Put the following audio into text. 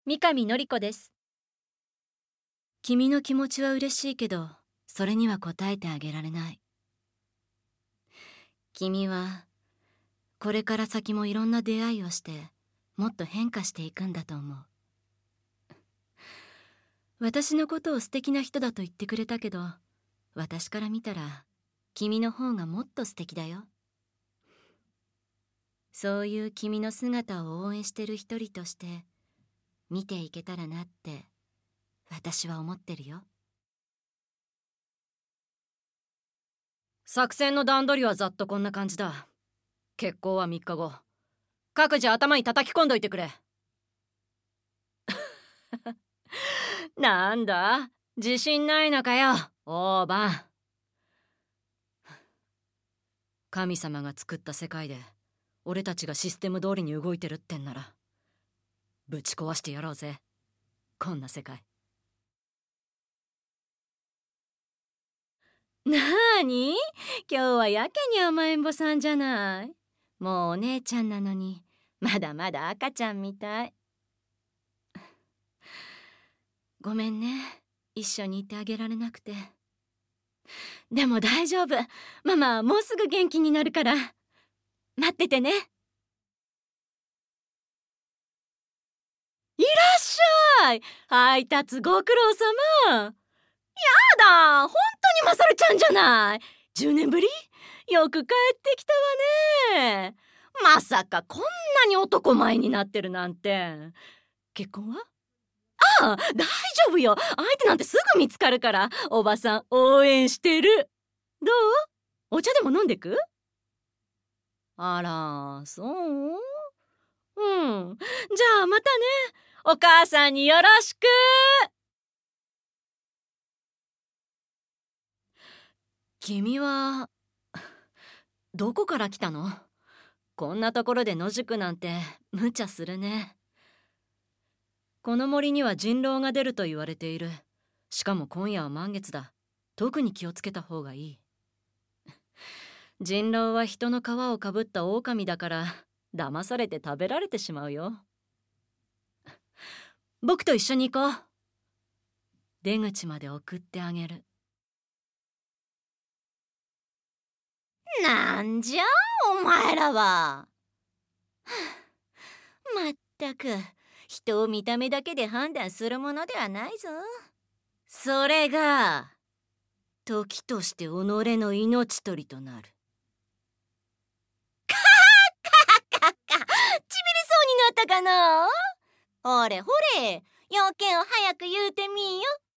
三上典子です。 君の気持ちは嬉しいけど、それには応えてあげられない。君はこれから先もいろんな出会いをしてもっと変化していくんだと思う。私のことを素敵な人だと言ってくれたけど、私から見たら君の方がもっと素敵だよ。そういう君の姿を応援してる一人として見ていけたらなって私は思ってるよ。 作戦の段取りはざっとこんな感じだ。決行は3日後。各自頭に叩き込んどいてくれ。なんだ、自信ないのかよ、オーバン。神様が作った世界で俺たちがシステム通りに動いてるってんならぶち壊してやろうぜ、こんな世界。 なーに？今日はやけに甘えん坊さんじゃない。もうお姉ちゃんなのにまだまだ赤ちゃんみたい。ごめんね、一緒にいてあげられなくて。でも大丈夫、ママもうすぐ元気になるから待っててね。いらっしゃい、配達ご苦労様。やだ、本当にマサルちゃんじゃない。10年ぶり？よく帰ってきたわね。まさかこんなに男前になってるなんて。結婚は？ああ、大丈夫よ。相手なんてすぐ見つかるから、おばさん応援してる。どう？お茶でも飲んでく？あら、そう？うん。じゃあまたね。お母さんによろしく。君はどこから来たの？こんなところで野宿なんて無茶するね。この森には人狼が出ると言われている。しかも今夜は満月だ。特に気をつけた方がいい。人狼は人の皮をかぶった狼だから騙されて食べられてしまうよ。僕と一緒に行こう。出口まで送ってあげる。なんじゃお前らは。まったく人を見た目だけで判断するものではないぞ。それが時として己の命取りとなる。カッカッカッカ、ちびれそうになったかな。ほれほれ、要件を早く言うてみーよ。